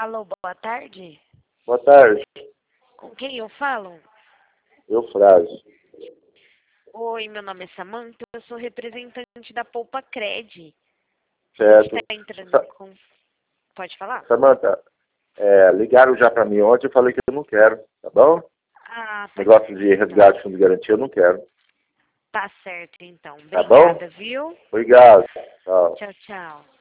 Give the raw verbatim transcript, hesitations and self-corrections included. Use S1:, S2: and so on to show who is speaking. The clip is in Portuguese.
S1: Alô, boa tarde.
S2: Boa tarde.
S1: Com quem eu falo?
S2: Eufrásio.
S1: Oi, meu nome é Samanta, eu sou representante da Poupa Cred. A
S2: Certo.
S1: gente tá entrando
S2: Sa
S1: com... Pode falar?
S2: Samanta, é, ligaram já para mim ontem, eu falei que eu não quero, tá bom?
S1: Ah, tá
S2: Negócio
S1: certo,
S2: de
S1: então.
S2: resgate, fundo de garantia, eu não quero.
S1: Tá certo, então.
S2: Tá bom?
S1: Obrigada, viu?
S2: Obrigado. Tchau.
S1: Tchau, tchau.